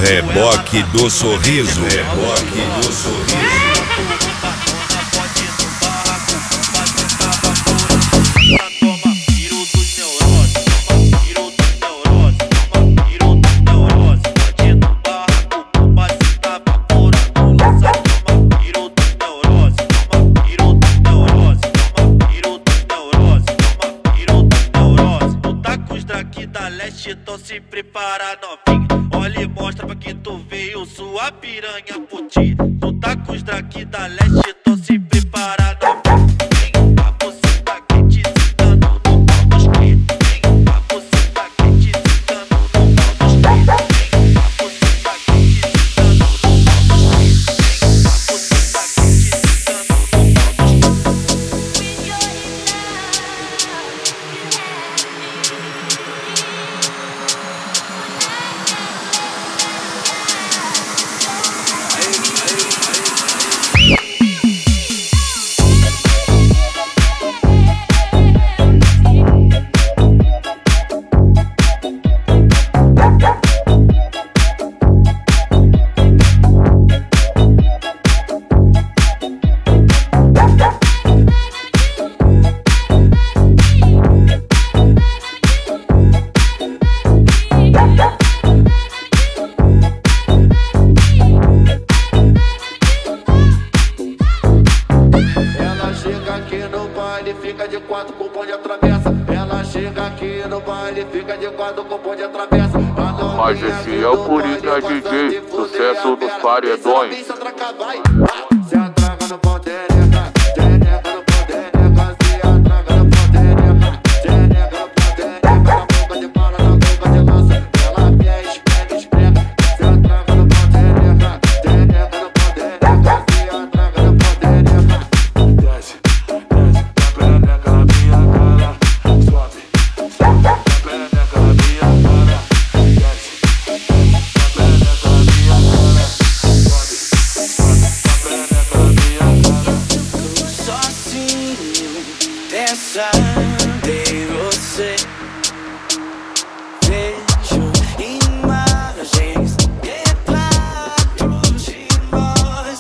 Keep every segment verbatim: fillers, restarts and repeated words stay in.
Reboque do sorriso. Reboque do sorriso. Então se prepara, novinha. Olha e mostra pra que tu veio sua piranha curtir. Tu tá com os drake da leste, então se prepara, novinha. Vem, a buceta quente sentando no pau dos cria. Vem, a buceta quente sentando no pau dos cria. Vem, a buceta quente sentando no pau dos cria. Vem, a buceta quente sentando no pau dos cria. Fica de quatro com o bonde atravessa. Ela chega aqui no baile, fica de quatro com o bonde atravessa. Mas esse é o Coringa D J, sucesso dos paredões. Se atraga no pau, tereca, tereca no pau, tereca. Se atraga no pau, tereca, tereca no pau, tereca. Na boca de bala, na boca de lança, ela vem, esprega, esprega. Se atraga no pau, tereca, tereca no pau, tereca. Se atraga no pau, tereca. Desce, desce, tá perereca na minha cara. Sobe, sobe, tá perereca na minha cara. Desce, desce, tá perereca na minha cara. Sobe, sobe, tá perereca na minha cara. Eu tô sozinho, pensando em você. Vejo imagens, retratos de nós.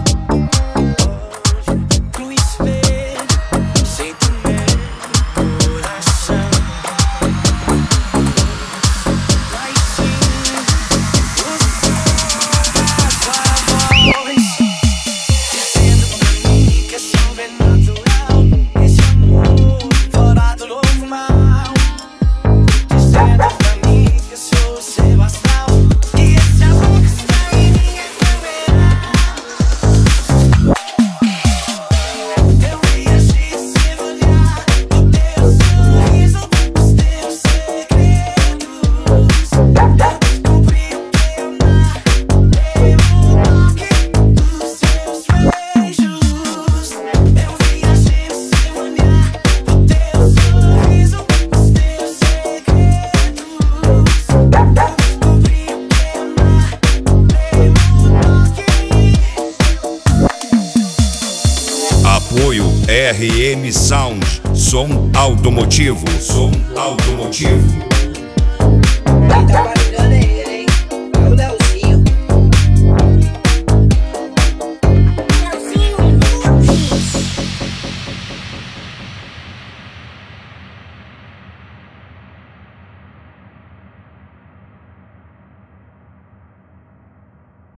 Olho pro espelho, sinto meu coração. Mas sim, você faz a voz, dizendo pra mim que é sobrenatural. Esse amor fora do normal. Dizendo pra mim que eu sou o seu astral. Que esse amor que está em mim é fenomenal. Eu viajei sem olhar o teu sorriso, os teus segredos. Eu descobri o que amar pelo toque dos seus beijos. Eu viajei sem olhar o teu sorriso, os teus segredos. Eu descobri o que amar pelo toque. Apoio R M Sound, som automotivo, som automotivo. Quem trabalha